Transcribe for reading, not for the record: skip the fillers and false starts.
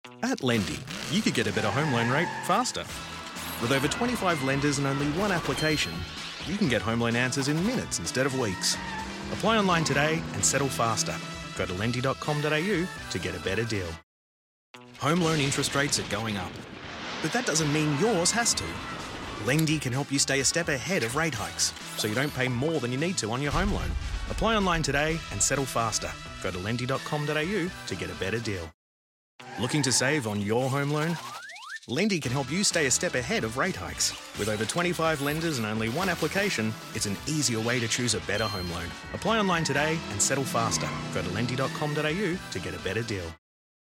At Lendy, you could get a better home loan rate faster. With over 25 lenders and only one application, you can get home loan answers in minutes instead of weeks. Apply online today and settle faster. Go to lendy.com.au to get a better deal. Home loan interest rates are going up, but that doesn't mean yours has to. Lendy can help you stay a step ahead of rate hikes, so you don't pay more than you need to on your home loan. Apply online today and settle faster. Go to lendy.com.au to get a better deal. Looking to save on your home loan? Lendy can help you stay a step ahead of rate hikes. With over 25 lenders and only one application, it's an easier way to choose a better home loan. Apply online today and settle faster. Go to lendy.com.au to get a better deal.